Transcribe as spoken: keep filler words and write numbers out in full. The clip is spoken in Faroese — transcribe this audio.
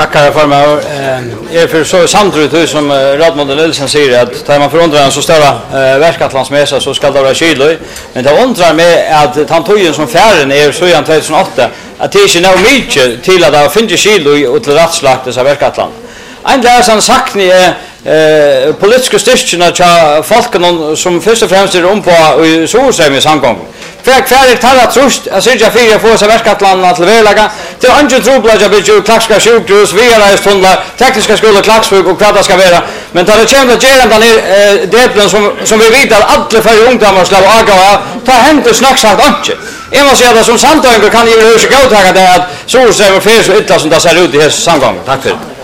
Tackar för mig. Eh, är för så samtidigt som Radmodell Nilsson säger att tar man förundrar en så stora eh, verkatlandsmässa så ska det vara kilo. Men det undrar mig att tantojen som färden är så igen tjugohundraåtta att det är inte nog mycket till att det finns kilo och till rättslagt så verkatland. En läsaren sagt ni är eh, politiska styrkorna till folken som först och främst är om på i Solsheim samgång. För kvar tar att trust att syrja fyra få sig verkatland till verlaga till andra troblaja bygga klaxska sjukhus viarrestunnlar tekniska skolor klaxfug och vad det ska vara men tar det kämpa gerande ner delen som som vi vet att alla för ungdomar ska aga ta hänt snack sagt inte. Jag måste säga att som samtal kan ju hur ska gå ta det att så ser vi för så illa som det ser ut i samgång. Tack för det.